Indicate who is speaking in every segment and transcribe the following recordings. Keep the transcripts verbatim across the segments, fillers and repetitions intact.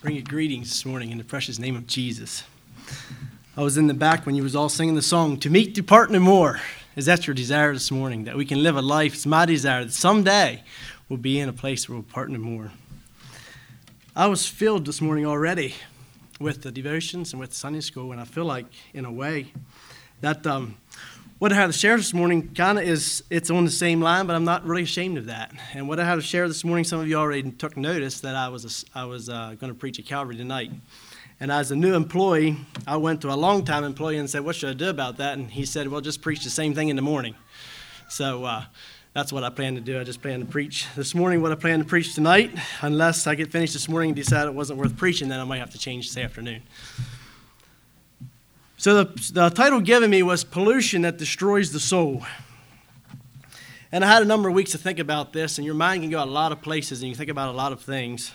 Speaker 1: Bring you greetings this morning in the precious name of Jesus. I was in the back when you was all singing the song, "To meet, to part no more." Is that your desire this morning? That we can live a life? It's my desire that someday we'll be in a place where we'll part no more. I was filled this morning already with the devotions and with Sunday school, and I feel like, in a way, that um, what I had to share this morning kind of is, it's on the same line, but I'm not really ashamed of that. And what I had to share this morning, some of you already took notice that I was a, I was uh, going to preach at Calvary tonight. And as a new employee, I went to a long-time employee and said, "What should I do about that?" And he said, "Well, just preach the same thing in the morning." So uh, that's what I plan to do. I just plan to preach this morning what I plan to preach tonight. Unless I get finished this morning and decide it wasn't worth preaching, then I might have to change this afternoon. So the, the title given me was "Pollution That Destroys the Soul." And I had a number of weeks to think about this, and your mind can go a lot of places, and you think about a lot of things.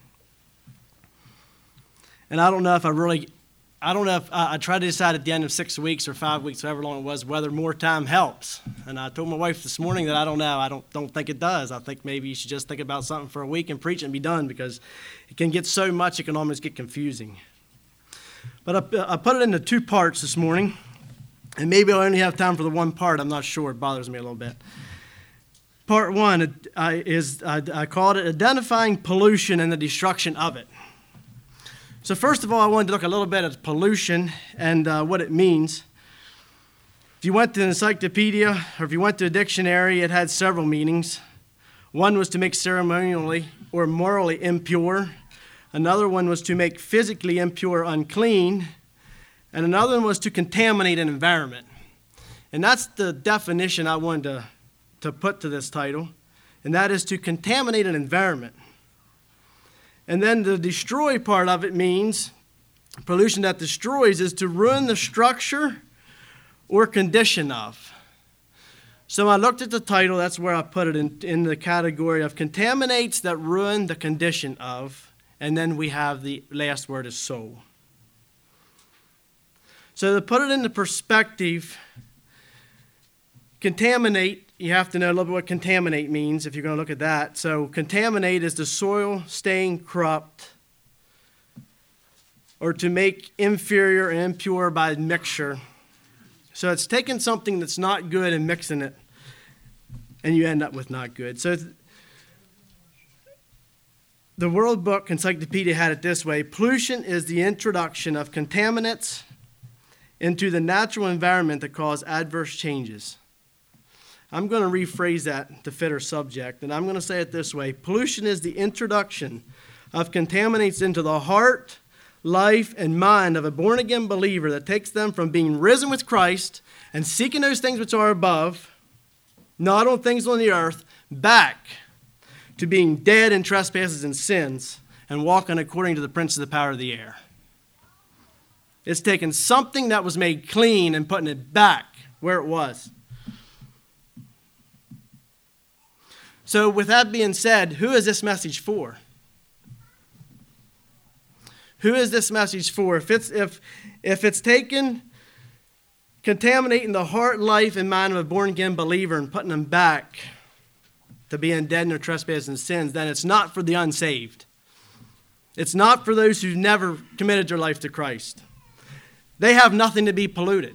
Speaker 1: And I don't know if I really, I don't know if, I, I tried to decide at the end of six weeks or five weeks, however long it was, whether more time helps. And I told my wife this morning that I don't know. I don't, don't think it does. I think maybe you should just think about something for a week and preach it and be done, because it can get so much it can almost get confusing. But I, I put it into two parts this morning, and maybe I'll only have time for the one part. I'm not sure. It bothers me a little bit. Part one uh, is, uh, I called it Identifying Pollution and the Destruction of It. So first of all, I wanted to look a little bit at pollution and uh, what it means. If you went to an encyclopedia or if you went to a dictionary, it had several meanings. One was to make ceremonially or morally impure. Another one was to make physically impure, unclean. And another one was to contaminate an environment. And that's the definition I wanted to, to put to this title. And that is to contaminate an environment. And then the destroy part of it means, pollution that destroys is to ruin the structure or condition of. So I looked at the title, that's where I put it in, in the category of contaminates that ruin the condition of. And then we have the last word is soul. So to put it into perspective, contaminate, you have to know a little bit what contaminate means if you're going to look at that. So contaminate is the soil staying corrupt or to make inferior and impure by mixture. So it's taking something that's not good and mixing it, and you end up with not good. So the World Book Encyclopedia had it this way: pollution is the introduction of contaminants into the natural environment that cause adverse changes. I'm going to rephrase that to fit our subject, and I'm going to say it this way. Pollution is the introduction of contaminants into the heart, life, and mind of a born-again believer that takes them from being risen with Christ and seeking those things which are above, not on things on the earth, back to being dead in trespasses and sins and walking according to the prince of the power of the air. It's taking something that was made clean and putting it back where it was. So with that being said, who is this message for? Who is this message for? If it's if if it's taken, contaminating the heart, life, and mind of a born-again believer and putting them back to being dead in their trespasses and sins, then it's not for the unsaved. It's not for those who've never committed their life to Christ. They have nothing to be polluted.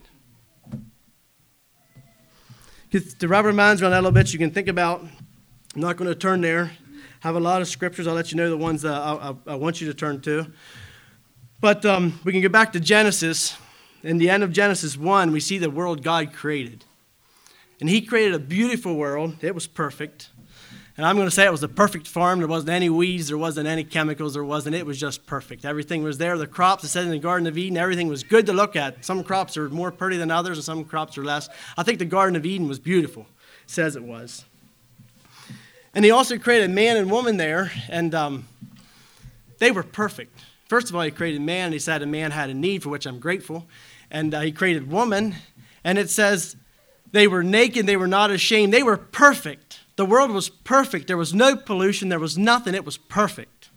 Speaker 1: To wrap our minds around that a little bit, you can think about, I'm not going to turn there. I have a lot of scriptures. I'll let you know the ones that I, I, I want you to turn to. But um, we can go back to Genesis. In the end of Genesis one, we see the world God created. And he created a beautiful world. It was perfect. And I'm going to say it was a perfect farm. There wasn't any weeds. There wasn't any chemicals. There wasn't. It was just perfect. Everything was there. The crops, it said in the Garden of Eden, everything was good to look at. Some crops are more pretty than others, and some crops are less. I think the Garden of Eden was beautiful. It says it was. And he also created man and woman there, and um, they were perfect. First of all, he created man, and he said a man had a need, for which I'm grateful. And uh, he created woman, and it says they were naked, they were not ashamed. They were perfect. The world was perfect. There was no pollution. There was nothing. It was perfect.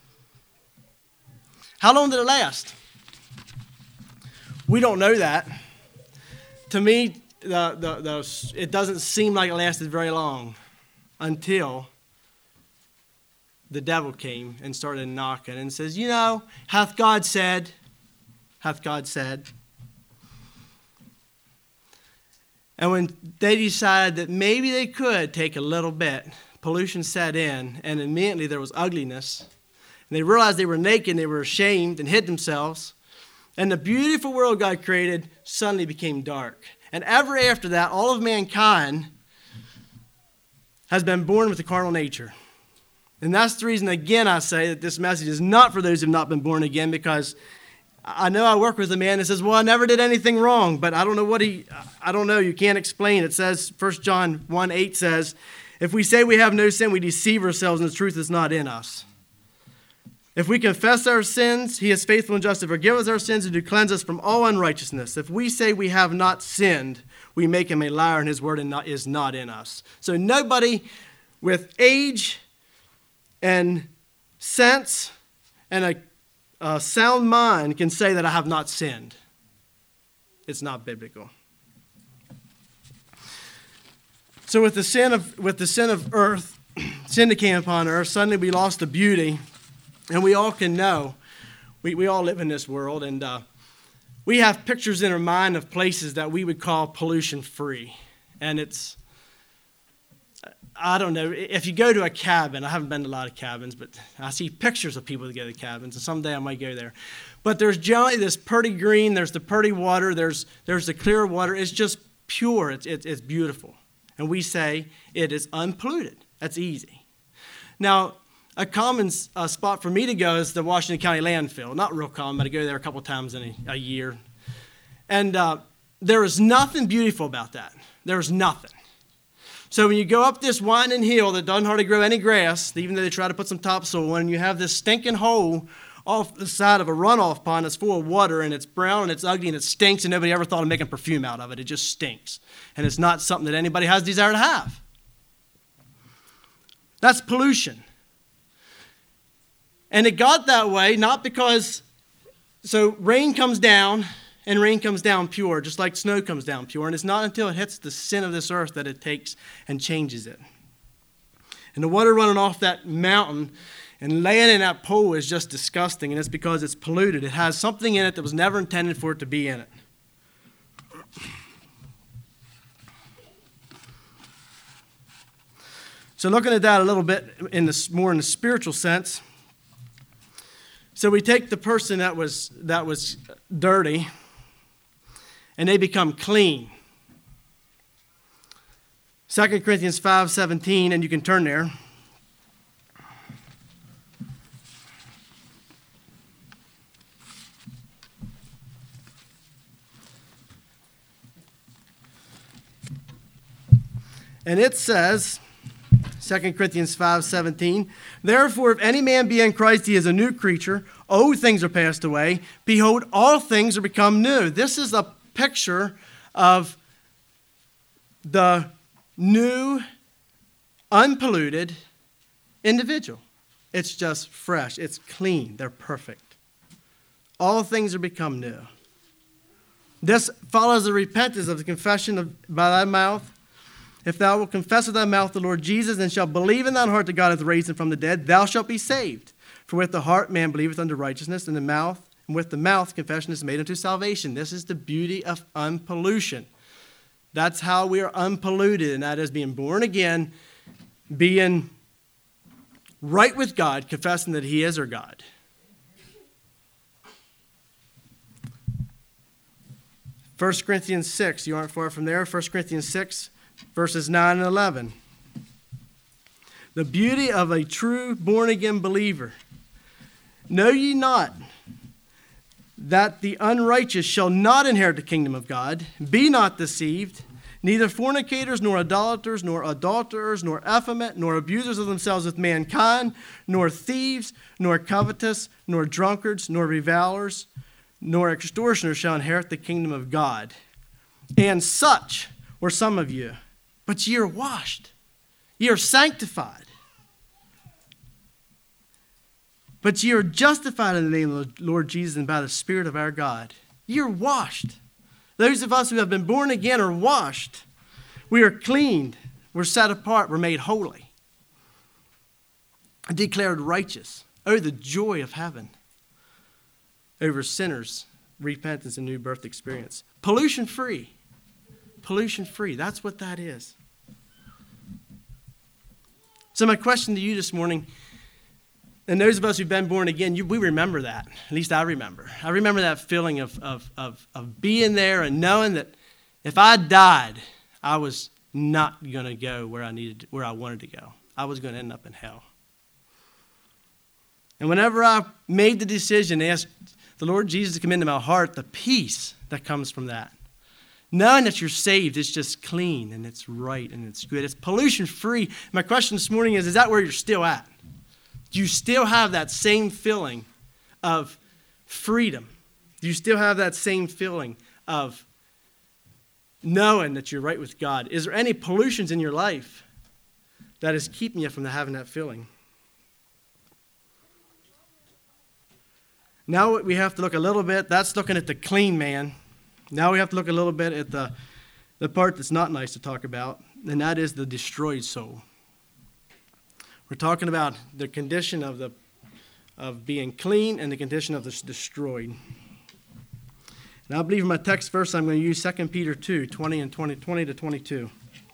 Speaker 1: How long did it last? We don't know that. To me, the, the, the, it doesn't seem like it lasted very long. Until the devil came and started knocking and says, you know, hath God said, hath God said. And when they decided that maybe they could take a little bit, pollution set in, and immediately there was ugliness. And they realized they were naked, and they were ashamed and hid themselves. And the beautiful world God created suddenly became dark. And ever after that, all of mankind has been born with a carnal nature. And that's the reason, again, I say that this message is not for those who have not been born again, because I know I work with a man that says, well, I never did anything wrong, but I don't know what he, I don't know, you can't explain. It says, First John one eight says, if we say we have no sin, we deceive ourselves and the truth is not in us. If we confess our sins, he is faithful and just to forgive us our sins and to cleanse us from all unrighteousness. If we say we have not sinned, we make him a liar and his word is not in us. So nobody with age and sense and a, a sound mind can say that I have not sinned. It's not biblical. So with the sin of with the sin of earth, sin that came upon earth, suddenly we lost the beauty. And we all can know, we, we all live in this world, and uh, we have pictures in our mind of places that we would call pollution-free. And it's, I don't know, if you go to a cabin, I haven't been to a lot of cabins, but I see pictures of people that go to cabins, and someday I might go there. But there's generally this pretty green, there's the pretty water, there's there's the clear water. It's just pure, it's, it's, it's beautiful. And we say it is unpolluted. That's easy. Now, a common uh, spot for me to go is the Washington County landfill. Not real common, but I go there a couple times in a, a year. And uh, there is nothing beautiful about that. There is nothing. So when you go up this winding hill that doesn't hardly grow any grass, even though they try to put some topsoil in, and you have this stinking hole off the side of a runoff pond that's full of water, and it's brown, and it's ugly, and it stinks, and nobody ever thought of making perfume out of it. It just stinks. And it's not something that anybody has desire to have. That's pollution. And it got that way not because, so rain comes down, and rain comes down pure, just like snow comes down pure. And it's not until it hits the sin of this earth that it takes and changes it. And the water running off that mountain and laying in that pool is just disgusting, and it's because it's polluted. It has something in it that was never intended for it to be in it. So looking at that a little bit in the, more in the spiritual sense, so we take the person that was that was dirty, and they become clean. Second Corinthians five seventeen, and you can turn there. And it says, Second Corinthians five seventeen, therefore, if any man be in Christ, he is a new creature. Old things are passed away. Behold, all things are become new. This is a picture of the new, unpolluted individual. It's just fresh. It's clean. They're perfect. All things are become new. This follows the repentance of the confession of, by thy mouth. If thou wilt confess with thy mouth the Lord Jesus, and shalt believe in thine heart that God hath raised him from the dead, thou shalt be saved. For with the heart man believeth unto righteousness, and the mouth, and with the mouth confession is made unto salvation. This is the beauty of unpollution. That's how we are unpolluted, and that is being born again, being right with God, confessing that he is our God. First Corinthians six, you aren't far from there. First Corinthians six, verses nine and eleven. The beauty of a true born-again believer. Know ye not that the unrighteous shall not inherit the kingdom of God? Be not deceived. Neither fornicators, nor idolaters, nor adulterers, nor effeminate, nor abusers of themselves with mankind, nor thieves, nor covetous, nor drunkards, nor revilers, nor extortioners shall inherit the kingdom of God. And such were some of you. But ye are washed. Ye are sanctified. But ye are justified in the name of the Lord Jesus and by the Spirit of our God. Ye are washed. Those of us who have been born again are washed. We are cleaned. We're set apart. We're made holy. declared righteous. Oh, the joy of heaven over sinners, repentance, and new birth experience. Pollution-free. Pollution-free. That's what that is. So my question to you this morning, and those of us who've been born again, you, we remember that. At least I remember. I remember that feeling of, of, of, of being there and knowing that if I died, I was not going to go where I needed, where I wanted to go. I was going to end up in hell. And whenever I made the decision to ask the Lord Jesus to come into my heart, the peace that comes from that, knowing that you're saved, it's just clean and it's right and it's good. It's pollution-free. My question this morning is, is that where you're still at? Do you still have that same feeling of freedom? Do you still have that same feeling of knowing that you're right with God? Is there any pollutions in your life that is keeping you from having that feeling? Now we have to look a little bit, that's looking at the clean man. Now we have to look a little bit at the, the part that's not nice to talk about, and that is the destroyed soul. We're talking about the condition of the of being clean and the condition of the destroyed. And I believe in my text verse I'm going to use Second Peter two, twenty and twenty, twenty to twenty-two.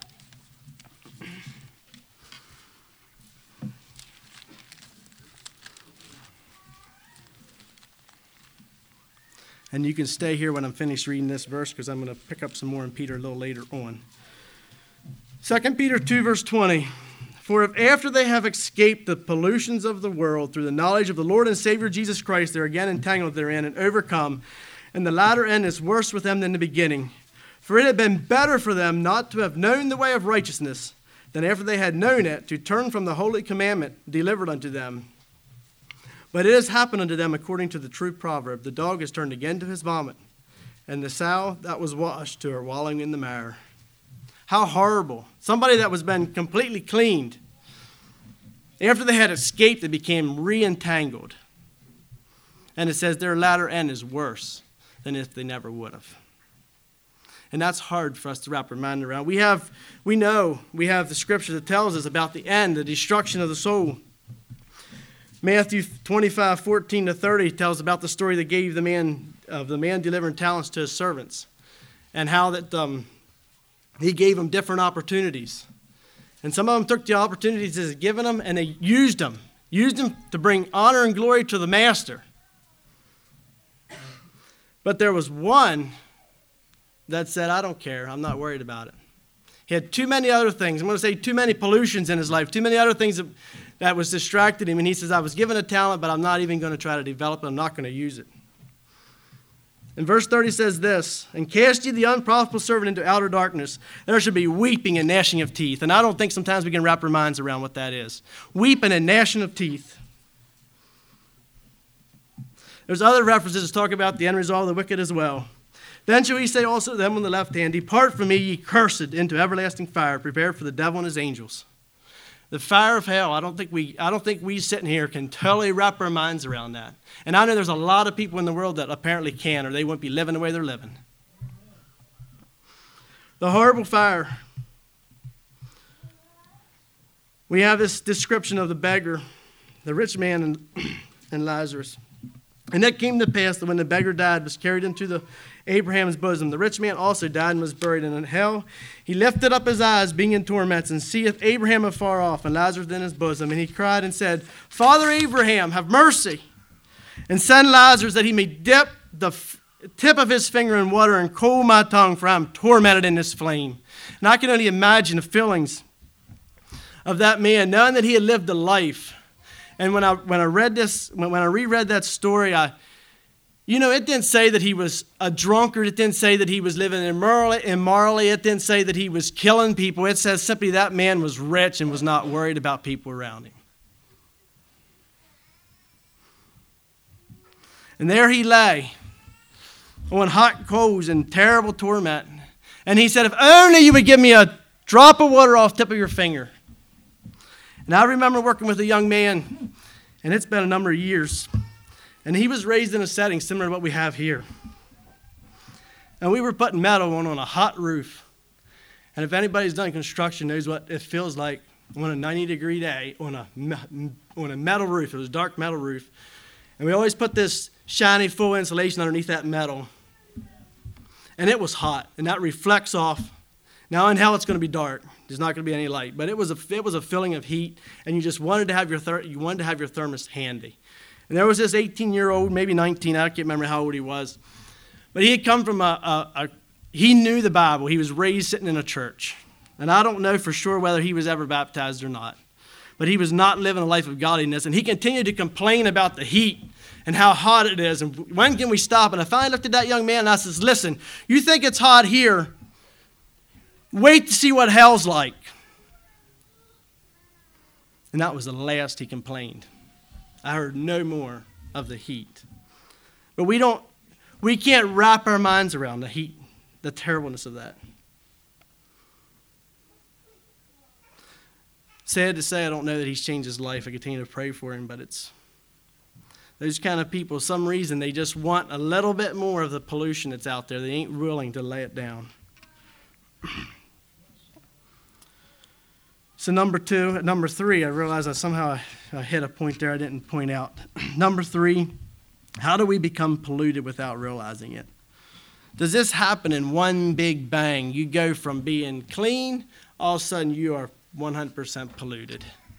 Speaker 1: And you can stay here when I'm finished reading this verse because I'm going to pick up some more in Peter a little later on. Second Peter two, verse twenty. For if after they have escaped the pollutions of the world through the knowledge of the Lord and Savior Jesus Christ, they're again entangled therein and overcome, and the latter end is worse with them than the beginning. For it had been better for them not to have known the way of righteousness than after they had known it to turn from the holy commandment delivered unto them. But it has happened unto them according to the true proverb, the dog is turned again to his vomit, and the sow that was washed to her wallowing in the mire. How horrible. Somebody that was been completely cleaned. After they had escaped, they became re-entangled. And it says their latter end is worse than if they never would have. And that's hard for us to wrap our mind around. We have, we know, we have the scripture that tells us about the end, the destruction of the soul. Matthew twenty-five, fourteen to thirty tells about the story that gave the man, of the man delivering talents to his servants. And how that um, he gave them different opportunities. And some of them took the opportunities he's given them and they used them. Used them to bring honor and glory to the master. But there was one that said, I don't care. I'm not worried about it. He had too many other things. I'm going to say too many pollutions in his life. Too many other things that, that was distracted him. And he says, I was given a talent, but I'm not even going to try to develop it. I'm not going to use it. And verse thirty says this, and cast ye the unprofitable servant into outer darkness. There should be weeping and gnashing of teeth. And I don't think sometimes we can wrap our minds around what that is. Weeping and gnashing of teeth. There's other references that talk about the end result of the wicked as well. Then shall he say also to them on the left hand, depart from me, ye cursed, into everlasting fire, prepared for the devil and his angels. The fire of hell, I don't think we I don't think we sitting here can totally wrap our minds around that. And I know there's a lot of people in the world that apparently can, or they wouldn't be living the way they're living. The horrible fire. We have this description of the beggar, the rich man, and, and Lazarus. And it came to pass that when the beggar died, was carried into the Abraham's bosom. The rich man also died and was buried. And in hell he lifted up his eyes, being in torments, and seeth Abraham afar off, and Lazarus in his bosom. And he cried and said, Father Abraham, have mercy, and send Lazarus that he may dip the f- tip of his finger in water and cool my tongue, for I am tormented in this flame. And I can only imagine the feelings of that man, knowing that he had lived a life. And when I when I read this, when, when I reread that story, I, you know, it didn't say that he was a drunkard. It didn't say that he was living immorally. immorally. It didn't say that he was killing people. It says simply that man was rich and was not worried about people around him. And there he lay on hot coals in terrible torment. And he said, if only you would give me a drop of water off the tip of your finger. And I remember working with a young man, and it's been a number of years, and he was raised in a setting similar to what we have here. And we were putting metal on on a hot roof. And if anybody's done construction knows what it feels like on a ninety degree day on a, on a metal roof. It was a dark metal roof. And we always put this shiny full insulation underneath that metal. And it was hot, and that reflects off. Now in hell it's going to be dark. There's not going to be any light. But it was a, it was a feeling of heat, and you just wanted to have your ther- you wanted to have your thermos handy. And there was this eighteen-year-old, maybe nineteen, I can't remember how old he was. But he had come from a, a, a he knew the Bible. He was raised sitting in a church. And I don't know for sure whether he was ever baptized or not. But he was not living a life of godliness. And he continued to complain about the heat and how hot it is. And when can we stop? And I finally looked at that young man and I says, listen, you think it's hot here? Wait to see what hell's like. And that was the last he complained. I heard no more of the heat. But we don't, we can't wrap our minds around the heat, the terribleness of that. Sad to say, I don't know that he's changed his life. I continue to pray for him, but it's those kind of people, some reason, they just want a little bit more of the pollution that's out there. They ain't willing to lay it down. So number two, number three, I realized I somehow I hit a point there I didn't point out. Number three, how do we become polluted without realizing it? Does this happen in one big bang? You go from being clean, all of a sudden you are one hundred percent polluted.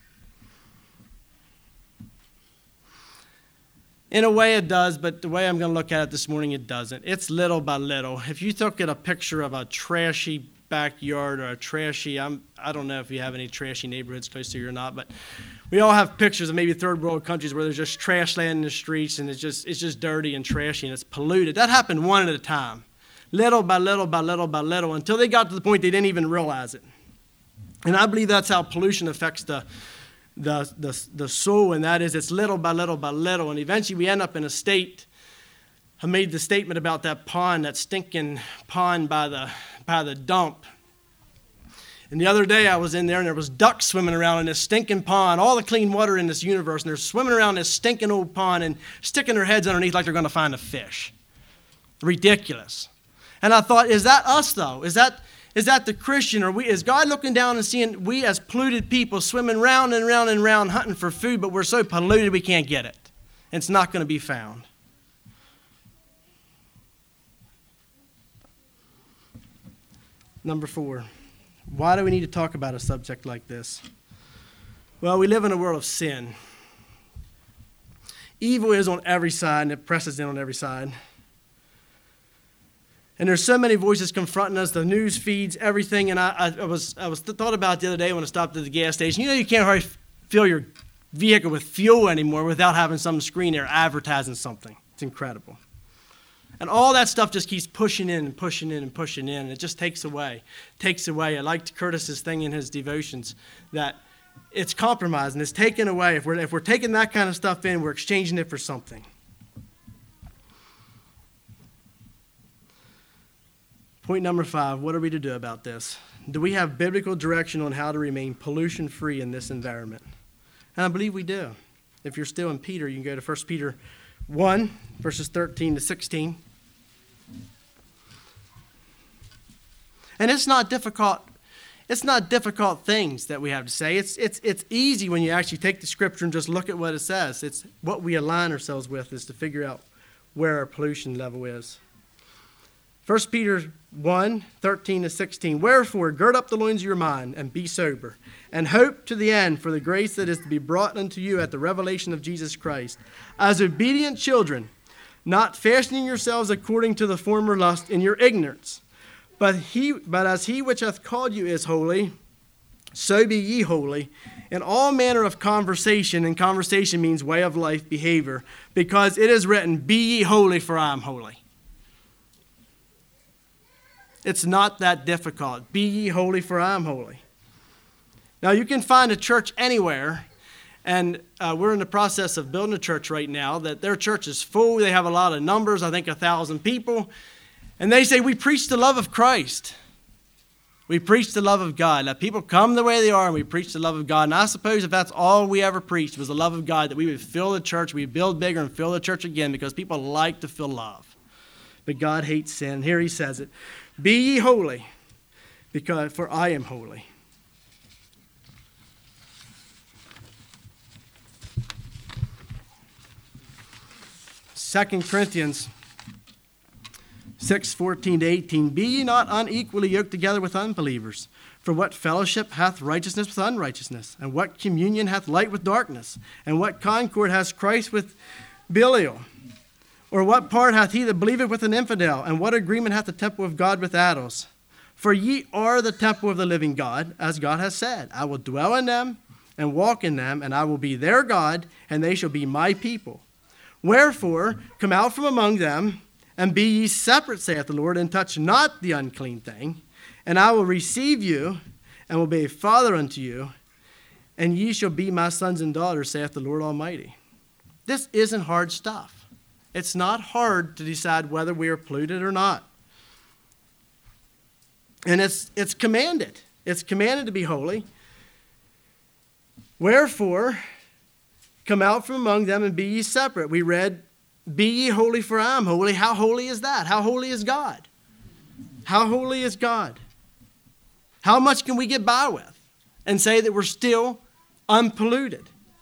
Speaker 1: In a way it does, but the way I'm going to look at it this morning, it doesn't. It's little by little. If you took at a picture of a trashy backyard or a trashy, I'm, I don't know if you have any trashy neighborhoods close to you or not, but we all have pictures of maybe third world countries where there's just trash laying in the streets and it's just it's just dirty and trashy and it's polluted. That happened one at a time, little by little by little by little, until they got to the point they didn't even realize it. And I believe that's how pollution affects the the the, the soul, and that is it's little by little by little, and eventually we end up in a state. I made the statement about that pond, that stinking pond by the by the dump. And the other day I was in there and there was ducks swimming around in this stinking pond, all the clean water in this universe, and they're swimming around this stinking old pond and sticking their heads underneath like they're going to find a fish. Ridiculous. And I thought, is that us though? Is that is that the Christian? Or we, is God looking down and seeing we as polluted people swimming round and round and round hunting for food, but we're so polluted we can't get it. And it's not going to be found. Number four, why do we need to talk about a subject like this? Well, we live in a world of sin. Evil is on every side, and it presses in on every side. And there's so many voices confronting us, the news feeds, everything. And I, I, I was I was th- thought about it the other day when I stopped at the gas station. You know, you can't hardly fill your vehicle with fuel anymore without having some screen there advertising something. It's incredible. And all that stuff just keeps pushing in and pushing in and pushing in. And it just takes away, takes away. I liked Curtis's thing in his devotions that it's compromised and it's taken away. If we're, if we're taking that kind of stuff in, we're exchanging it for something. Point number five, what are we to do about this? Do we have biblical direction on how to remain pollution-free in this environment? And I believe we do. If you're still in Peter, you can go to First Peter one, verses thirteen to sixteen. And it's not difficult. It's not difficult things that we have to say. It's it's it's easy when you actually take the scripture and just look at what it says. It's what we align ourselves with is to figure out where our pollution level is. First Peter one, thirteen to sixteen. Wherefore, gird up the loins of your mind, and be sober, and hope to the end for the grace that is to be brought unto you at the revelation of Jesus Christ. As obedient children, not fashioning yourselves according to the former lust in your ignorance, but he, but as he which hath called you is holy, so be ye holy, in all manner of conversation, and conversation means way of life, behavior, because it is written, be ye holy, for I am holy. It's not that difficult. Be ye holy, for I am holy. Now, you can find a church anywhere, and uh, we're in the process of building a church right now, that their church is full. They have a lot of numbers, I think a thousand people. And they say, we preach the love of Christ. We preach the love of God. Let people come the way they are, and we preach the love of God. And I suppose if that's all we ever preached was the love of God, that we would fill the church, we'd build bigger and fill the church again, because people like to feel love. But God hates sin. Here he says it. Be ye holy, because for I am holy. Second Corinthians six, fourteen to eighteen, be ye not unequally yoked together with unbelievers. For what fellowship hath righteousness with unrighteousness? And what communion hath light with darkness? And what concord has Christ with Belial? Or what part hath he that believeth with an infidel? And what agreement hath the temple of God with idols? For ye are the temple of the living God, as God has said, I will dwell in them and walk in them, and I will be their God, and they shall be my people. Wherefore, come out from among them, and be ye separate, saith the Lord, and touch not the unclean thing. And I will receive you, and will be a father unto you, and ye shall be my sons and daughters, saith the Lord Almighty. This isn't hard stuff. It's not hard to decide whether we are polluted or not. And it's it's commanded. It's commanded to be holy. Wherefore, come out from among them and be ye separate. We read, be ye holy, for I am holy. How holy is that? How holy is God? How holy is God? How much can we get by with and say that we're still unpolluted?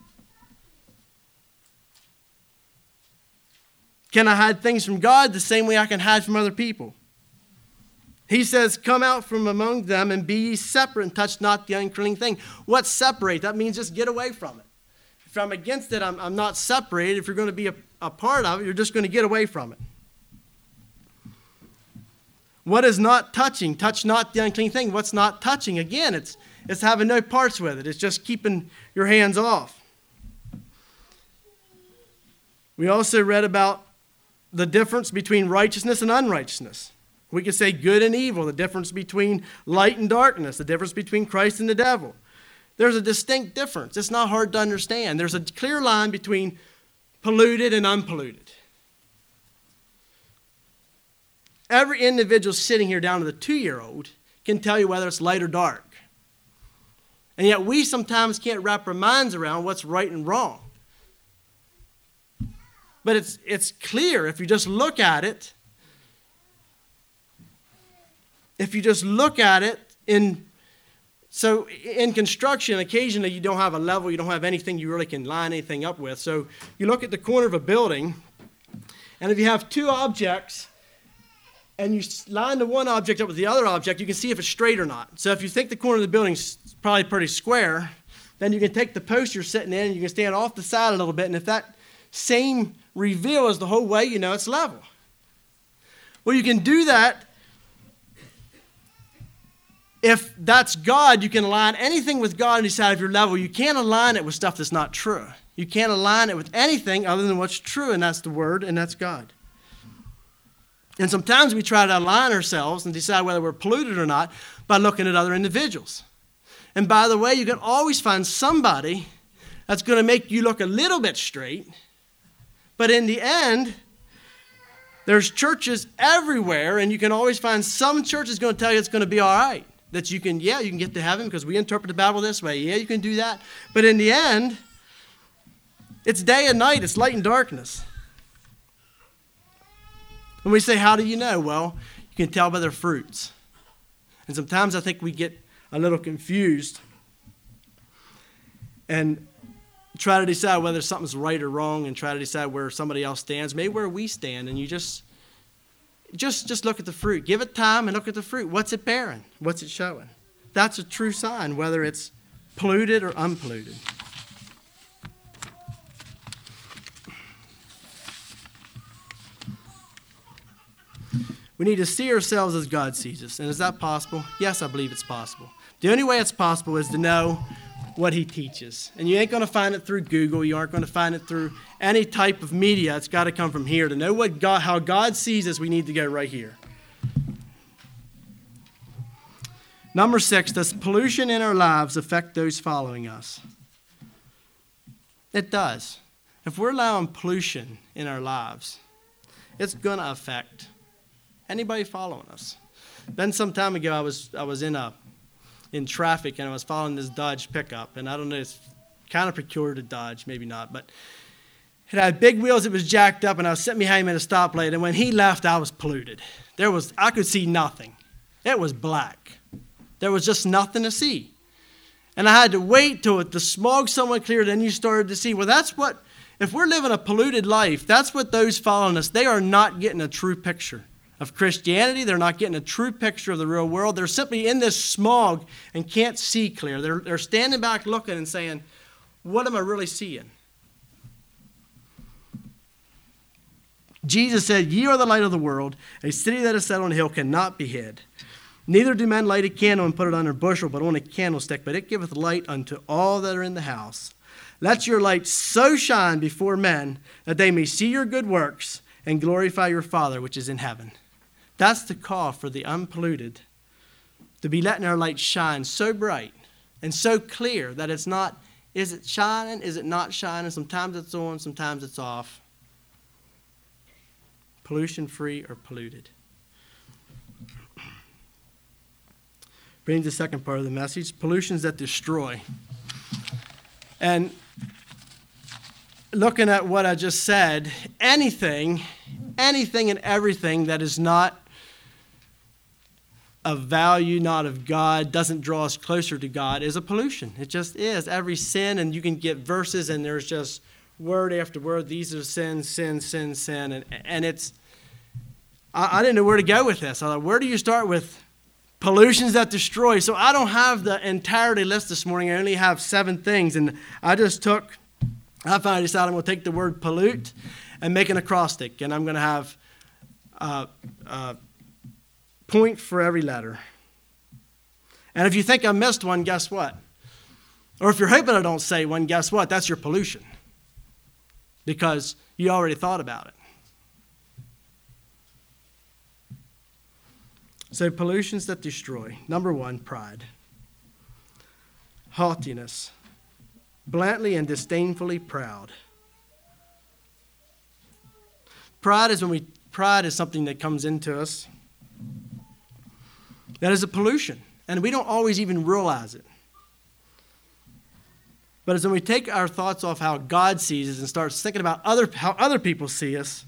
Speaker 1: Can I hide things from God the same way I can hide from other people? He says, come out from among them and be ye separate and touch not the unclean thing. What's separate? That means just get away from it. If I'm against it, I'm, I'm not separated. If you're going to be a, a part of it, you're just going to get away from it. What is not touching? Touch not the unclean thing. What's not touching? Again, it's, it's having no parts with it. It's just keeping your hands off. We also read about the difference between righteousness and unrighteousness. We could say good and evil, the difference between light and darkness, the difference between Christ and the devil. There's a distinct difference. It's not hard to understand. There's a clear line between polluted and unpolluted. Every individual sitting here down to the two-year-old can tell you whether it's light or dark. And yet we sometimes can't wrap our minds around what's right and wrong. But it's it's clear if you just look at it. If you just look at it in, so in construction, occasionally you don't have a level, you don't have anything you really can line anything up with. So you look at the corner of a building, and if you have two objects, and you line the one object up with the other object, you can see if it's straight or not. So if you think the corner of the building is probably pretty square, then you can take the post you're sitting in, and you can stand off the side a little bit, and if that same reveal is the whole way, you know it's level. Well, you can do that. If that's God, you can align anything with God and decide if you're level. You can't align it with stuff that's not true. You can't align it with anything other than what's true, and that's the Word, and that's God. And sometimes we try to align ourselves and decide whether we're polluted or not by looking at other individuals. And by the way, you can always find somebody that's going to make you look a little bit straight, but in the end, there's churches everywhere, and you can always find some church is going to tell you it's going to be all right. That you can, yeah, you can get to heaven because we interpret the Bible this way. Yeah, you can do that. But in the end, it's day and night. It's light and darkness. And we say, how do you know? Well, you can tell by their fruits. And sometimes I think we get a little confused and try to decide whether something's right or wrong and try to decide where somebody else stands, maybe where we stand, and you just Just, just look at the fruit. Give it time and look at the fruit. What's it bearing? What's it showing? That's a true sign, whether it's polluted or unpolluted. We need to see ourselves as God sees us. And is that possible? Yes, I believe it's possible. The only way it's possible is to know what he teaches. And you ain't going to find it through Google. You aren't going to find it through any type of media. It's got to come from here. To know what God, how God sees us, we need to go right here. Number six, does pollution in our lives affect those following us? It does. If we're allowing pollution in our lives, it's going to affect anybody following us. Then some time ago, I was I was in a in traffic, and I was following this Dodge pickup, and I don't know, it's kind of peculiar to Dodge, maybe not, but it had big wheels, it was jacked up, and I was sitting behind him at a stoplight, and when he left, I was polluted. There was, I could see nothing. It was black. There was just nothing to see. And I had to wait till it, the smog somewhat cleared, then you started to see, well, that's what, if we're living a polluted life, that's what those following us, they are not getting a true picture of Christianity. They're not getting a true picture of the real world. They're simply in this smog and can't see clear. They're, they're standing back looking and saying, what am I really seeing? Jesus said, ye are the light of the world. A city that is set on a hill cannot be hid. Neither do men light a candle and put it under a bushel, but on a candlestick. But it giveth light unto all that are in the house. Let your light so shine before men that they may see your good works and glorify your Father which is in heaven. That's the call for the unpolluted, to be letting our light shine so bright and so clear that it's not, is it shining, is it not shining? Sometimes it's on, sometimes it's off. Pollution-free or polluted. Brings the second part of the message, pollutions that destroy. And looking at what I just said, anything, anything and everything that is not of value, not of God, doesn't draw us closer to God is a pollution. It just is. Every sin, and you can get verses and there's just word after word, these are sins, sin, sin, sin. And, and it's, I, I didn't know where to go with this. I thought, where do you start with pollutions that destroy? So I don't have the entirety list this morning. I only have seven things. And I just took, I finally decided I'm going to take the word pollute and make an acrostic. And I'm going to have a, a point for every letter. And if you think I missed one, guess what? Or if you're hoping I don't say one, guess what? That's your pollution. Because you already thought about it. So pollutions that destroy. Number one, pride. Haughtiness. Bluntly and disdainfully proud. Pride is when we pride is something that comes into us. That is a pollution. And we don't always even realize it. But it's when we take our thoughts off how God sees us and start thinking about other how other people see us,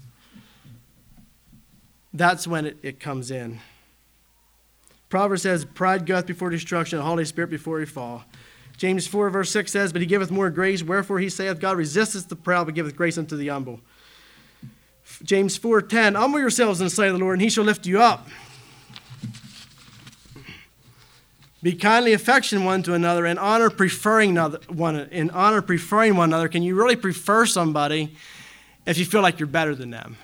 Speaker 1: that's when it, it comes in. Proverbs says, pride goeth before destruction, a haughty spirit before he fall. James four verse six says, but he giveth more grace, wherefore he saith, God resisteth the proud, but giveth grace unto the humble. James four ten, humble yourselves in the sight of the Lord, and he shall lift you up. Be kindly affectioned one to another, and honor preferring one. In honor preferring one another. Can you really prefer somebody if you feel like you're better than them?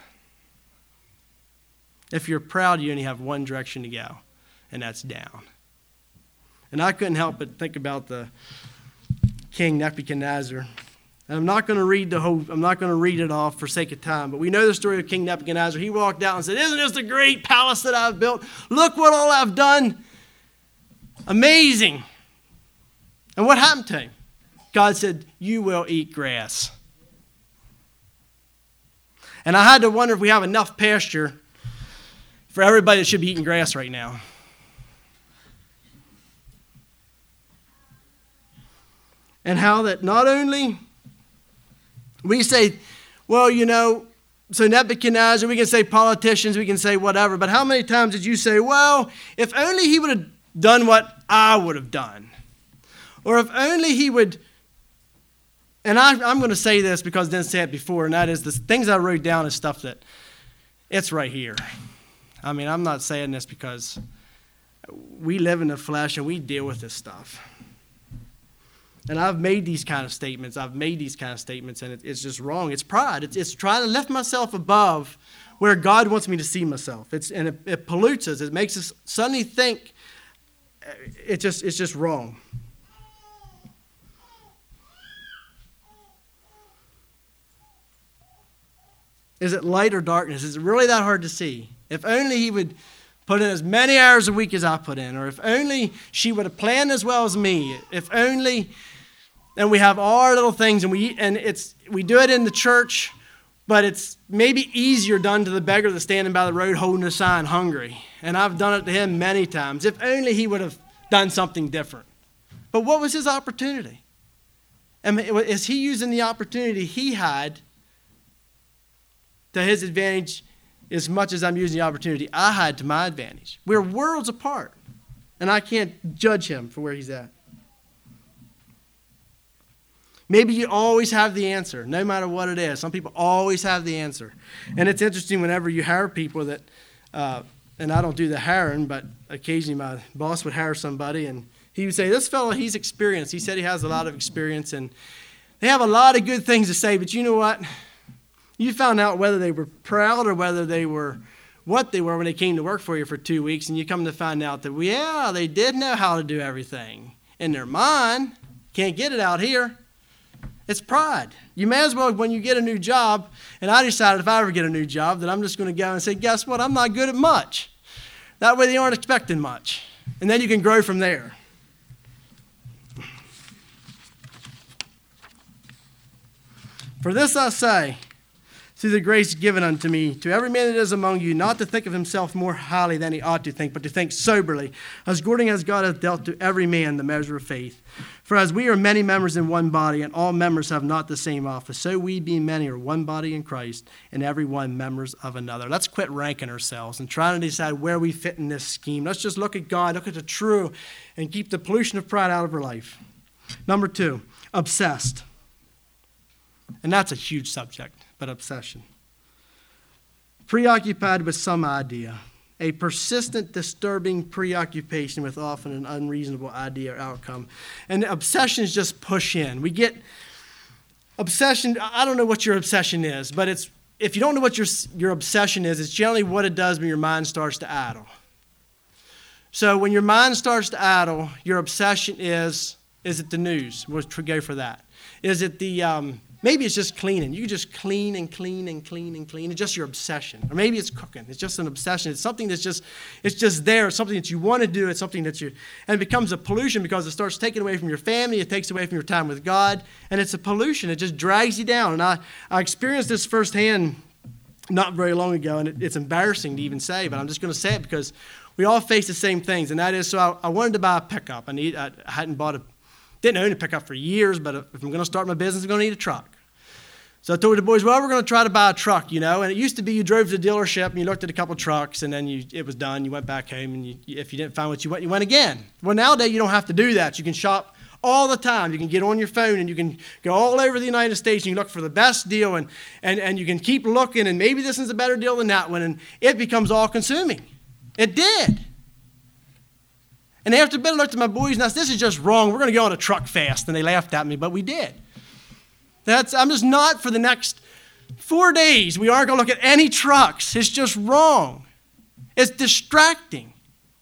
Speaker 1: If you're proud, you only have one direction to go, and that's down. And I couldn't help but think about the King Nebuchadnezzar. And I'm not going to read the whole. I'm not going to read it all for sake of time. But we know the story of King Nebuchadnezzar. He walked out and said, "Isn't this the great palace that I've built? Look what all I've done." Amazing. And what happened to him? God said, you will eat grass. And I had to wonder if we have enough pasture for everybody that should be eating grass right now. And how that not only we say, well, you know, so Nebuchadnezzar, we can say politicians, we can say whatever, but how many times did you say, well, if only he would have done what I would have done. Or if only he would, and I, I'm going to say this because I didn't say it before, and that is the things I wrote down is stuff that, it's right here. I mean, I'm not saying this because we live in the flesh and we deal with this stuff. And I've made these kind of statements. I've made these kind of statements, and it, it's just wrong. It's pride. It's, it's trying to lift myself above where God wants me to see myself. It's, and it, it pollutes us. It makes us suddenly think, It just it's just wrong. Is it light or darkness? Is it really that hard to see? If only he would put in as many hours a week as I put in, or if only she would have planned as well as me. If only, and we have all our little things, and we and it's we do it in the church, but it's maybe easier done to the beggar that's standing by the road holding a sign, hungry. And I've done it to him many times. If only he would have done something different. But what was his opportunity? I mean, is he using the opportunity he had to his advantage as much as I'm using the opportunity I had to my advantage? We're worlds apart. And I can't judge him for where he's at. Maybe you always have the answer, no matter what it is. Some people always have the answer. And it's interesting whenever you hire people that, uh, and I don't do the hiring, but occasionally my boss would hire somebody, and he would say, this fellow, he's experienced. He said he has a lot of experience, and they have a lot of good things to say, but you know what? You found out whether they were proud or whether they were what they were when they came to work for you for two weeks, and you come to find out that, well, yeah, they did know how to do everything. In their mind, can't get it out here. It's pride. You may as well, when you get a new job, and I decided if I ever get a new job, that I'm just going to go and say, guess what, I'm not good at much. That way they aren't expecting much. And then you can grow from there. For this I say, through the grace given unto me, to every man that is among you, not to think of himself more highly than he ought to think, but to think soberly, as according as God hath dealt to every man the measure of faith. For as we are many members in one body, and all members have not the same office, so we, being many, are one body in Christ, and every one members of another. Let's quit ranking ourselves and trying to decide where we fit in this scheme. Let's just look at God, look at the true, and keep the pollution of pride out of our life. Number two, obsessed. And that's a huge subject. But obsession. Preoccupied with some idea. A persistent, disturbing preoccupation with often an unreasonable idea or outcome. And obsessions just push in. We get obsession. I don't know what your obsession is, but it's if you don't know what your, your obsession is, it's generally what it does when your mind starts to idle. So when your mind starts to idle, your obsession is, is it the news? We'll go for that. Is it the... Um, Maybe it's just cleaning. You just clean and clean and clean and clean. It's just your obsession. Or maybe it's cooking. It's just an obsession. It's something that's just, it's just there. It's something that you want to do. It's something that you, and it becomes a pollution because it starts taking away from your family. It takes away from your time with God. And it's a pollution. It just drags you down. And I, I experienced this firsthand not very long ago. And it, it's embarrassing to even say, but I'm just going to say it because we all face the same things. And that is, so I, I wanted to buy a pickup. I, need, I, I hadn't bought a Didn't own a pickup for years, but if I'm going to start my business, I'm going to need a truck. So I told the boys, well, we're going to try to buy a truck, you know. And it used to be you drove to the dealership and you looked at a couple trucks and then you, it was done. You went back home and you, if you didn't find what you want, you went again. Well, nowadays you don't have to do that. You can shop all the time. You can get on your phone and you can go all over the United States and you look for the best deal and, and, and you can keep looking and maybe this is a better deal than that one. And it becomes all consuming. It did. And after a bit, I looked at my boys and I said, this is just wrong. We're going to go on a truck fast. And they laughed at me, but we did. That's, I'm just not for the next four days. We aren't going to look at any trucks. It's just wrong. It's distracting.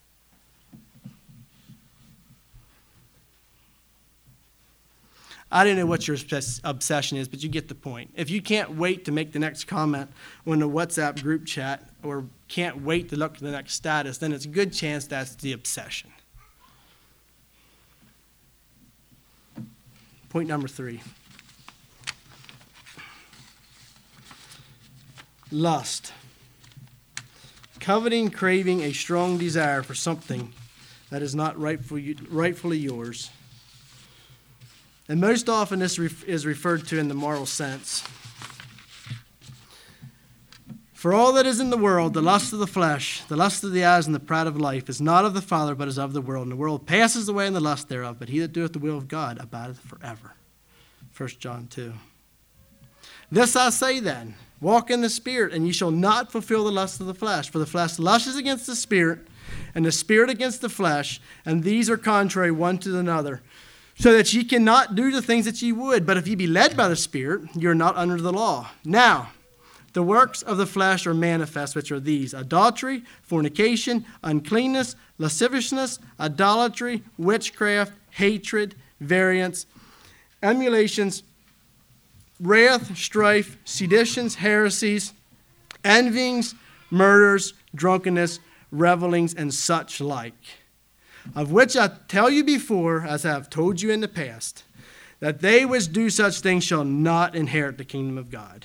Speaker 1: I don't know what your obsession is, but you get the point. If you can't wait to make the next comment on the WhatsApp group chat or can't wait to look at the next status, then it's a good chance that's the obsession. Point number three. Lust. Coveting, craving, a strong desire for something that is not rightfully, rightfully yours. And most often this is referred to in the moral sense. For all that is in the world, the lust of the flesh, the lust of the eyes, and the pride of life is not of the Father, but is of the world. And the world passes away in the lust thereof, but he that doeth the will of God abideth forever. First John two. This I say then, walk in the Spirit, and ye shall not fulfill the lust of the flesh. For the flesh lushes against the Spirit, and the Spirit against the flesh, and these are contrary one to another, so that ye cannot do the things that ye would. But if ye be led by the Spirit, ye are not under the law. Now, the works of the flesh are manifest, which are these: adultery, fornication, uncleanness, lasciviousness, idolatry, witchcraft, hatred, variance, emulations, wrath, strife, seditions, heresies, envyings, murders, drunkenness, revelings, and such like, of which I tell you before, as I have told you in the past, that they which do such things shall not inherit the kingdom of God.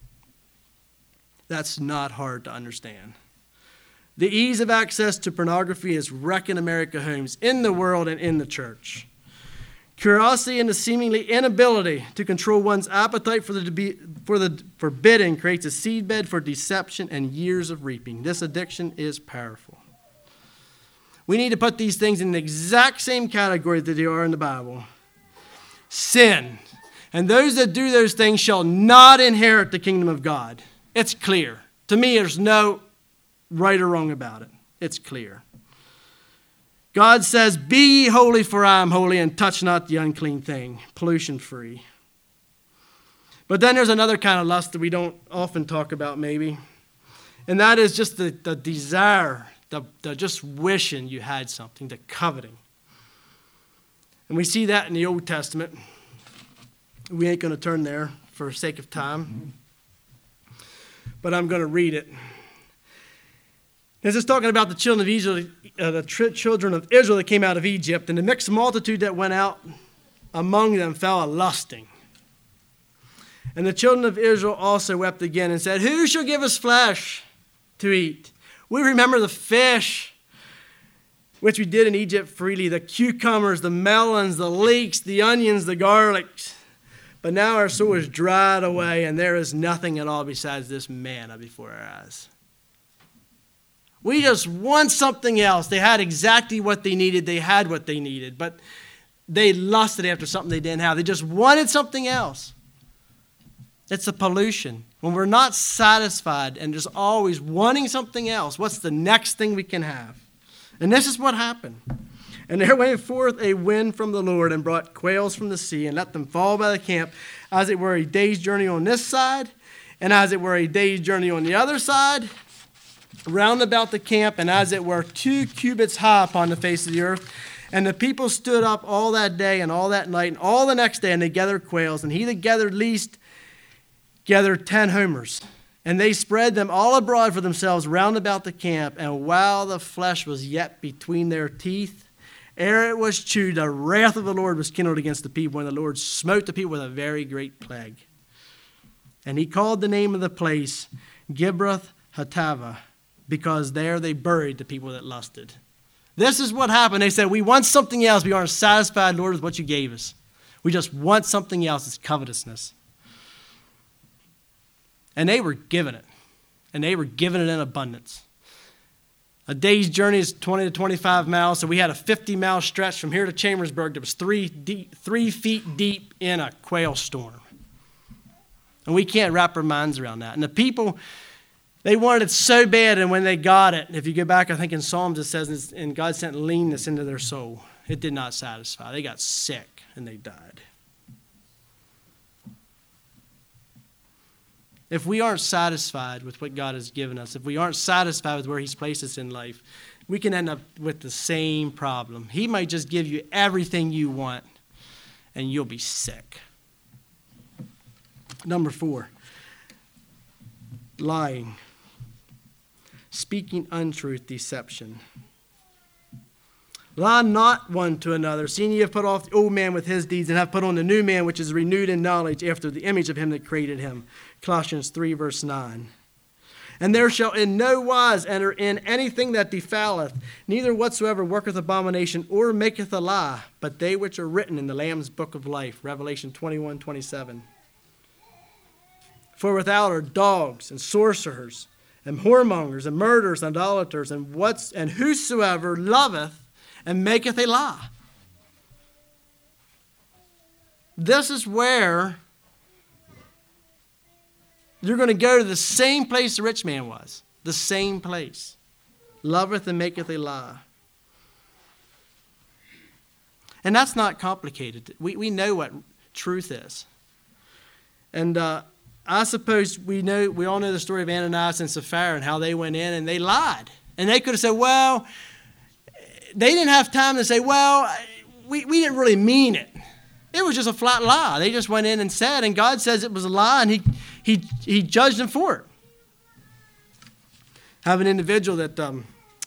Speaker 1: That's not hard to understand. The ease of access to pornography is wrecking American homes, in the world and in the church. Curiosity and the seemingly inability to control one's appetite for the, for the forbidden creates a seedbed for deception and years of reaping. This addiction is powerful. We need to put these things in the exact same category that they are in the Bible. Sin. And those that do those things shall not inherit the kingdom of God. It's clear. To me, there's no right or wrong about it. It's clear. God says, be ye holy, for I am holy, and touch not the unclean thing, pollution-free. But then there's another kind of lust that we don't often talk about maybe, and that is just the, the desire, the, the just wishing you had something, the coveting. And we see that in the Old Testament. We ain't going to turn there for sake of time, but I'm going to read it. This is talking about the children of Israel, uh, the tri- children of Israel that came out of Egypt, and the mixed multitude that went out among them fell a lusting. And the children of Israel also wept again and said, who shall give us flesh to eat? We remember the fish, which we did in Egypt freely, the cucumbers, the melons, the leeks, the onions, the garlics. But now our soul is dried away, and there is nothing at all besides this manna before our eyes. We just want something else. They had exactly what they needed. They had what they needed, but they lusted after something they didn't have. They just wanted something else. It's a pollution. When we're not satisfied and just always wanting something else, what's the next thing we can have? And this is what happened. And there went forth a wind from the Lord and brought quails from the sea and let them fall by the camp, as it were a day's journey on this side, and as it were a day's journey on the other side, round about the camp, and as it were two cubits high upon the face of the earth. And the people stood up all that day and all that night and all the next day, and they gathered quails. And he that gathered least gathered ten homers. And they spread them all abroad for themselves round about the camp. And while the flesh was yet between their teeth, ere it was chewed, the wrath of the Lord was kindled against the people, and the Lord smote the people with a very great plague. And he called the name of the place Gibbroth Hatava, because there they buried the people that lusted. This is what happened. They said, we want something else. We aren't satisfied, Lord, with what you gave us. We just want something else. It's covetousness. And they were given it. And they were given it in abundance. A day's journey is twenty to twenty-five miles, so we had a fifty-mile stretch from here to Chambersburg that was three, deep, three feet deep in a quail storm. And we can't wrap our minds around that. And the people, they wanted it so bad, and when they got it, if you go back, I think in Psalms it says, and God sent leanness into their soul. It did not satisfy. They got sick, and they died. If we aren't satisfied with what God has given us, if we aren't satisfied with where he's placed us in life, we can end up with the same problem. He might just give you everything you want, and you'll be sick. Number four, lying. Speaking untruth, deception. Lie not one to another, seeing ye have put off the old man with his deeds, and have put on the new man, which is renewed in knowledge after the image of him that created him. Colossians three, verse nine. And there shall in no wise enter in anything that defileth, neither whatsoever worketh abomination or maketh a lie, but they which are written in the Lamb's book of life. Revelation twenty-one, twenty-seven. For without are dogs and sorcerers and whoremongers and murderers and idolaters and what's and whosoever loveth and maketh a lie. This is where you're going to go to the same place the rich man was. The same place. Loveth and maketh a lie. And that's not complicated. We, we know what truth is. And uh, I suppose we know we all know the story of Ananias and Sapphira and how they went in and they lied. And they could have said, well, they didn't have time to say, well, we, we didn't really mean it. It was just a flat lie. They just went in and said, and God says it was a lie, and he he he judged them for it. I have an individual that um,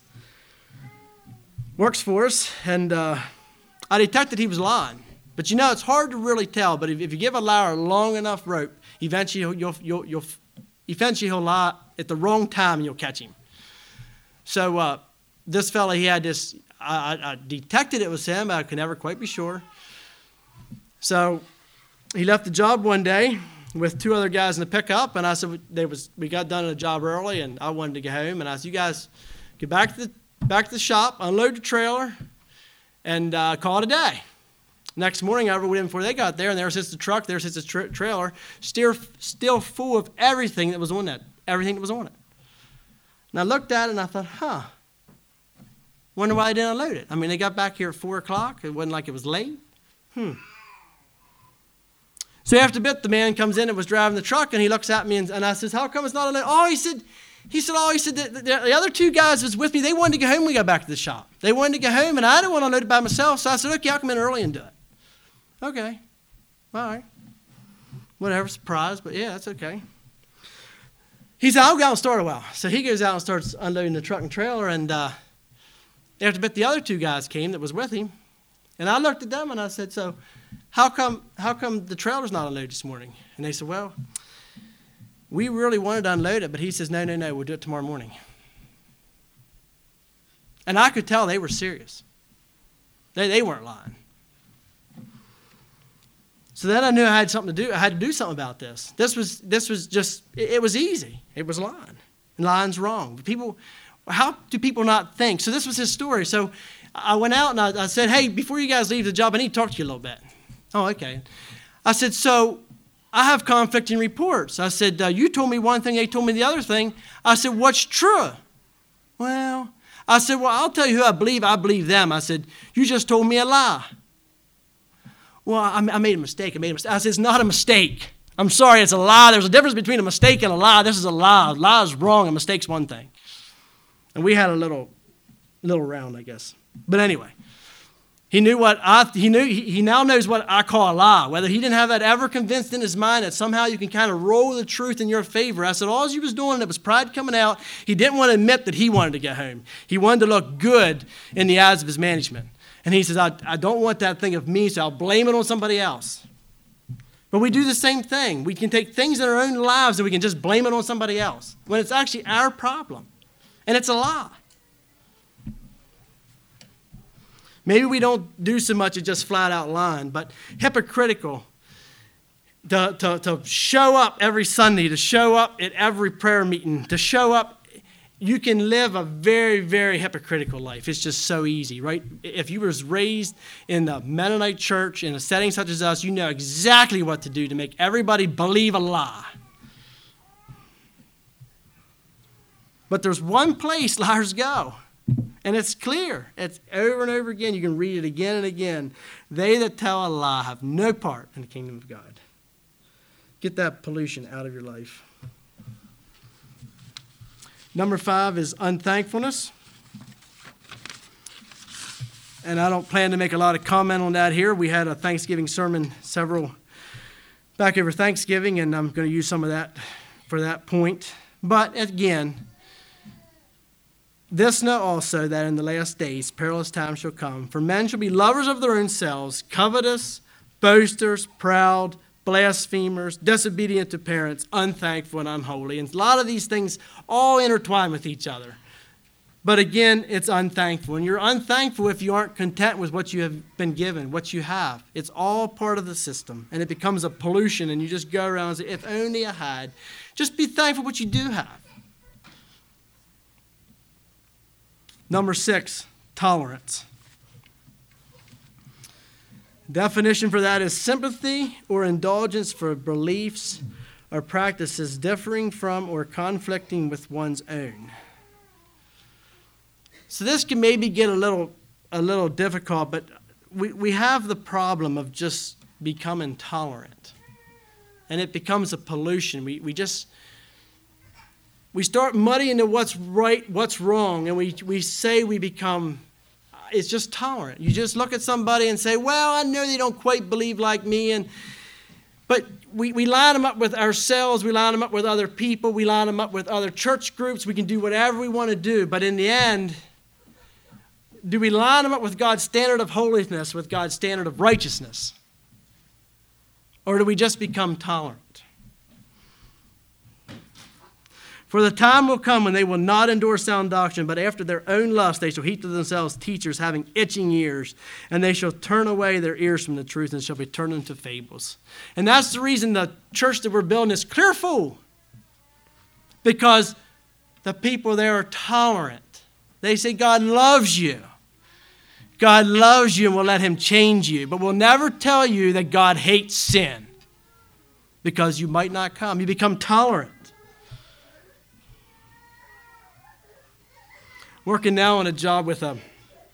Speaker 1: works for us, and uh, I detected he was lying. But you know, it's hard to really tell. But if, if you give a liar a long enough rope, eventually you'll, you'll, you'll, you'll eventually he'll lie at the wrong time, and you'll catch him. So uh, this fella, he had this. I, I detected it was him, but I could never quite be sure. So he left the job one day with two other guys in the pickup, and I said they was we got done in the job early, and I wanted to go home, and I said, you guys get back to the back to the shop, unload the trailer, and uh, call it a day. Next morning, I rode in before they got there, and there sits the truck, there sits the tra- trailer, still, still full of everything that was on that, everything that was on it. And I looked at it, and I thought, huh, wonder why they didn't unload it. I mean, they got back here at four o'clock. It wasn't like it was late. Hmm. So after a bit, the man comes in and was driving the truck, and he looks at me, and, and I says, how come it's not unloaded? Oh, he said, he said, oh, he said, the, the, the other two guys was with me. They wanted to go home when we got back to the shop. They wanted to go home, and I didn't want to unload it by myself. So I said, okay, I'll come in early and do it. Okay, all right. Whatever, surprise, but yeah, that's okay. He said, I'll go out and start a while. So he goes out and starts unloading the truck and trailer, and uh, after a bit, the other two guys came that was with him, and I looked at them and I said, so how come how come the trailer's not unloaded this morning? And they said, well, we really wanted to unload it, but he says, no, no, no, we'll do it tomorrow morning. And I could tell they were serious. They they weren't lying. So then I knew I had something to do. I had to do something about this. This was this was just, it, it was easy. It was lying. And lying's wrong. People, how do people not think? So this was his story. So I went out and I, I said, hey, before you guys leave the job, I need to talk to you a little bit. Oh, okay. I said, so I have conflicting reports. I said, uh, you told me one thing, they told me the other thing. I said, what's true? Well, I said, well, I'll tell you who I believe. I believe them. I said, you just told me a lie. Well, I, I made a mistake. I made a mistake. I said, it's not a mistake. I'm sorry, it's a lie. There's a difference between a mistake and a lie. This is a lie. A lie is wrong. A mistake's one thing. And we had a little, little round, I guess. But anyway, he knew what I, he knew, he, he now knows what I call a lie. Whether he didn't have that ever convinced in his mind that somehow you can kind of roll the truth in your favor. I said, all he was doing, it was pride coming out. He didn't want to admit that he wanted to get home. He wanted to look good in the eyes of his management. And he says, I, I don't want that thing of me, so I'll blame it on somebody else. But we do the same thing. We can take things in our own lives and we can just blame it on somebody else when it's actually our problem. And it's a lie. Maybe we don't do so much as just flat out lying, but hypocritical. To, to, to show up every Sunday, to show up at every prayer meeting, to show up. You can live a very, very hypocritical life. It's just so easy, right? If you was raised in the Mennonite church in a setting such as us, you know exactly what to do to make everybody believe a lie. But there's one place liars go, and it's clear. It's over and over again. You can read it again and again. They that tell a lie have no part in the kingdom of God. Get that pollution out of your life. Number five is unthankfulness. And I don't plan to make a lot of comment on that here. We had a Thanksgiving sermon several back over Thanksgiving, and I'm going to use some of that for that point. But again, this know also that in the last days perilous times shall come. For men shall be lovers of their own selves, covetous, boasters, proud, blasphemers, disobedient to parents, unthankful and unholy. And a lot of these things all intertwine with each other. But again, it's unthankful. And you're unthankful if you aren't content with what you have been given, what you have. It's all part of the system. And it becomes a pollution, and you just go around and say, if only I had. Just be thankful for what you do have. Number six, tolerance. Definition for that is sympathy or indulgence for beliefs or practices differing from or conflicting with one's own. So this can maybe get a little a little difficult, but we, we have the problem of just becoming tolerant. And it becomes a pollution. We we just we start muddying into what's right, what's wrong, and we we say we become it's just tolerant. You just look at somebody and say, well, I know they don't quite believe like me. and But we, we line them up with ourselves. We line them up with other people. We line them up with other church groups. We can do whatever we want to do. But in the end, do we line them up with God's standard of holiness, with God's standard of righteousness? Or do we just become tolerant? For the time will come when they will not endure sound doctrine, but after their own lust they shall heap to themselves teachers having itching ears, and they shall turn away their ears from the truth and shall be turned into fables. And that's the reason the church that we're building is clear full. Because the people there are tolerant. They say God loves you. God loves you and will let him change you, but will never tell you that God hates sin because you might not come. You become tolerant. Working now on a job with a,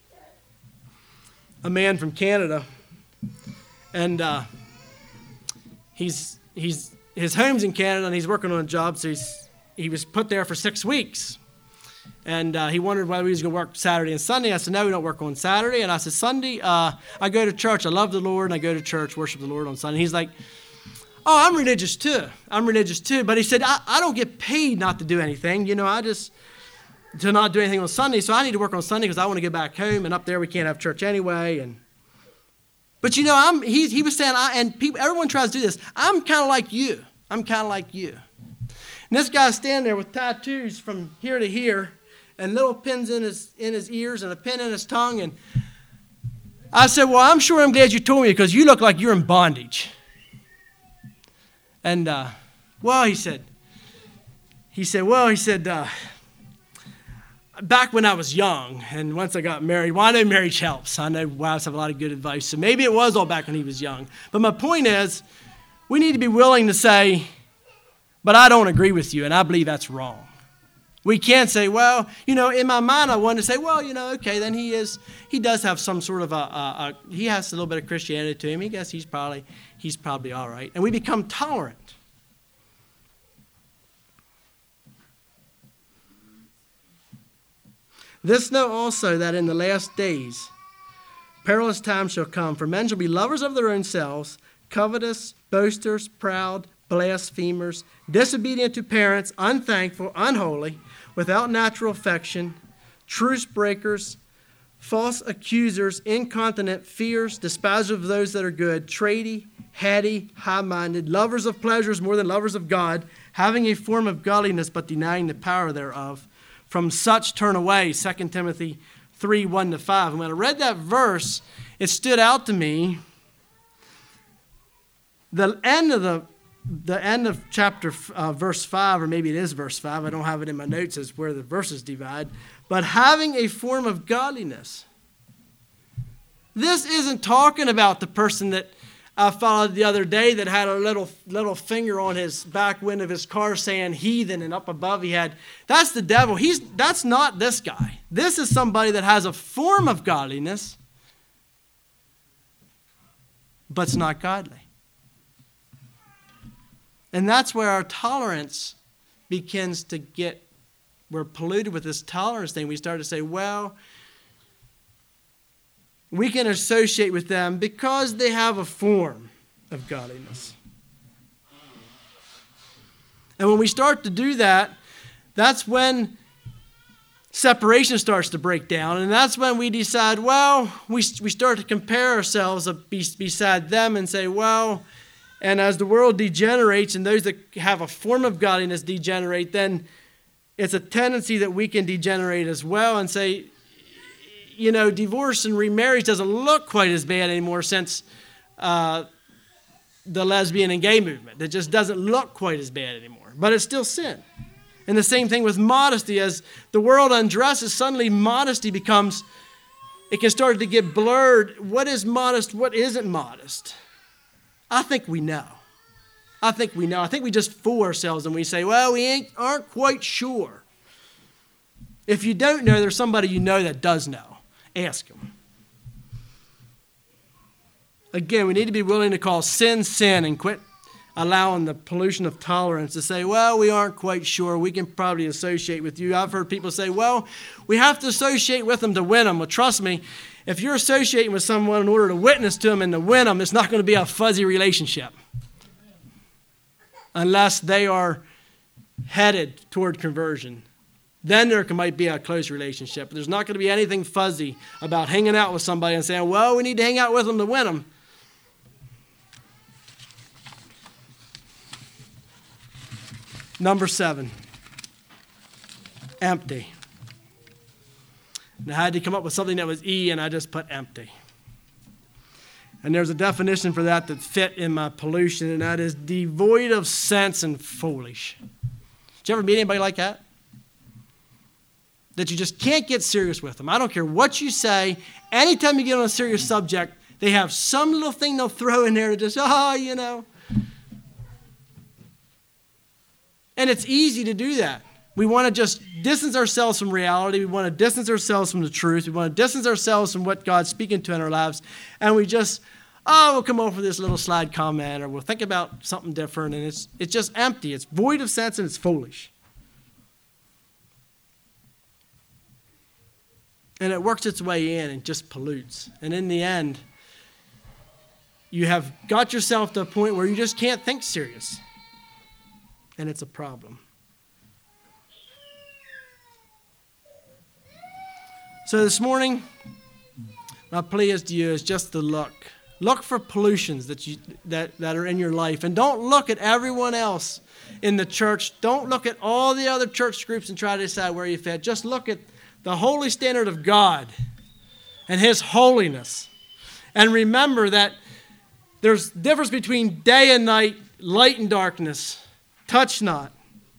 Speaker 1: a man from Canada, and uh, he's he's his home's in Canada, and he's working on a job, so he's he was put there for six weeks. And uh, he wondered whether he was going to work Saturday and Sunday. I said, no, we don't work on Saturday. And I said, Sunday, uh, I go to church. I love the Lord, and I go to church, worship the Lord on Sunday. He's like, oh, I'm religious too. I'm religious too. But he said, I, I don't get paid not to do anything. You know, I just, to not do anything on Sunday. So I need to work on Sunday because I want to get back home. And up there, we can't have church anyway. And But, you know, I'm, he, he was saying, I, and people, everyone tries to do this. I'm kind of like you. I'm kind of like you. And this guy's standing there with tattoos from here to here, and little pins in his in his ears and a pin in his tongue. And I said, well, I'm sure I'm glad you told me because you look like you're in bondage. And, uh, well, he said, he said, well, he said, uh, back when I was young and once I got married, well, I know marriage helps. I know wives have a lot of good advice. So maybe it was all back when he was young. But my point is, we need to be willing to say, but I don't agree with you, and I believe that's wrong. We can't say, well, you know, in my mind I wanted to say, well, you know, okay, then he is, he does have some sort of a, a, a he has a little bit of Christianity to him. I guess he's probably, he's probably all right. And we become tolerant. This know also that in the last days perilous times shall come, for men shall be lovers of their own selves, covetous, boasters, proud, blasphemers, disobedient to parents, unthankful, unholy, without natural affection, truce breakers, false accusers, incontinent, fierce, despisers of those that are good, trady, heady, high-minded, lovers of pleasures more than lovers of God, having a form of godliness but denying the power thereof. From such turn away, Second Timothy three, one to five. And when I read that verse, it stood out to me. The end of the The end of chapter, uh, verse five, or maybe it is verse five, I don't have it in my notes as where the verses divide, but having a form of godliness. This isn't talking about the person that I followed the other day that had a little little finger on his back window of his car saying heathen, and up above he had, that's the devil. He's That's not this guy. This is somebody that has a form of godliness, but it's not godly. And that's where our tolerance begins to get, we're polluted with this tolerance thing. We start to say, well, we can associate with them because they have a form of godliness. And when we start to do that, that's when separation starts to break down. And that's when we decide, well, we, we start to compare ourselves beside them and say, well, and as the world degenerates and those that have a form of godliness degenerate, then it's a tendency that we can degenerate as well and say, you know, divorce and remarriage doesn't look quite as bad anymore since uh, the lesbian and gay movement. It just doesn't look quite as bad anymore, but it's still sin. And the same thing with modesty. As the world undresses, suddenly modesty becomes, it can start to get blurred. What is modest? What isn't modest? I think we know. I think we know. I think we just fool ourselves and we say, well, we ain't, aren't quite sure. If you don't know, there's somebody you know that does know. Ask them. Again, we need to be willing to call sin, sin and quit allowing the pollution of tolerance to say, well, we aren't quite sure. We can probably associate with you. I've heard people say, well, we have to associate with them to win them. Well, trust me, if you're associating with someone in order to witness to them and to win them, it's not going to be a fuzzy relationship unless they are headed toward conversion. Then there might be a close relationship. But there's not going to be anything fuzzy about hanging out with somebody and saying, well, we need to hang out with them to win them. Number seven, empty. And I had to come up with something that was E, and I just put empty. And there's a definition for that that fit in my pollution, and that is devoid of sense and foolish. Did you ever meet anybody like that? that you just can't get serious with them. I don't care what you say. Anytime you get on a serious subject, they have some little thing they'll throw in there to just, oh, you know. And it's easy to do that. We want to just distance ourselves from reality. We want to distance ourselves from the truth. We want to distance ourselves from what God's speaking to in our lives. And we just, oh, we'll come over with this little slide comment, or we'll think about something different. And it's, it's just empty. It's void of sense and it's foolish. And it works its way in and just pollutes. And in the end, you have got yourself to a point where you just can't think serious. And it's a problem. So this morning, my plea is to you is just to look. Look for pollutions that you that, that are in your life. And don't look at everyone else in the church. Don't look at all the other church groups and try to decide where you fit. Just look at the holy standard of God and His holiness. And remember that there's difference between day and night, light and darkness. Touch not.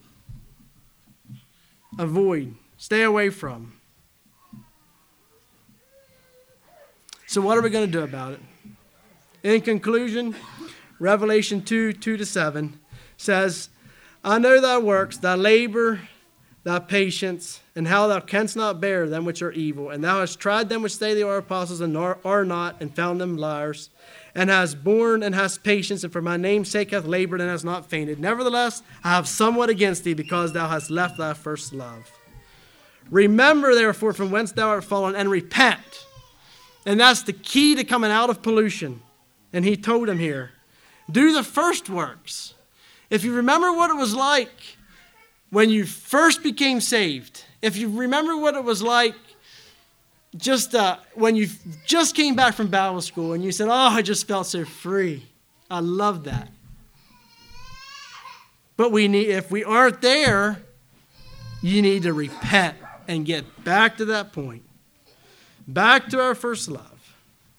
Speaker 1: Avoid. Stay away from. So what are we going to do about it? In conclusion, Revelation two, two to seven says, I know thy works, thy labor, thy patience, and how thou canst not bear them which are evil. And thou hast tried them which say they are apostles and are not, and found them liars. And hast borne and hast patience, and for my name's sake hath labored and hast not fainted. Nevertheless, I have somewhat against thee, because thou hast left thy first love. Remember, therefore, from whence thou art fallen, and repent. And that's the key to coming out of pollution. And he told him here, do the first works. If you remember what it was like when you first became saved, if you remember what it was like just uh, when you just came back from Bible school and you said, oh, I just felt so free. I love that. But we need, if we aren't there, you need to repent and get back to that point. Back to our first love.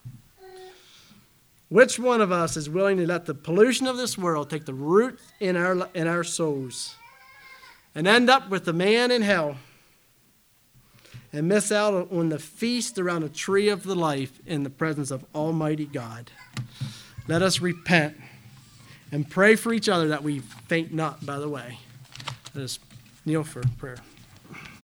Speaker 1: Which one of us is willing to let the pollution of this world take the root in our, in our souls and end up with the man in hell and miss out on the feast around the tree of the life in the presence of Almighty God? Let us repent and pray for each other that we faint not by the way. Let us kneel for prayer.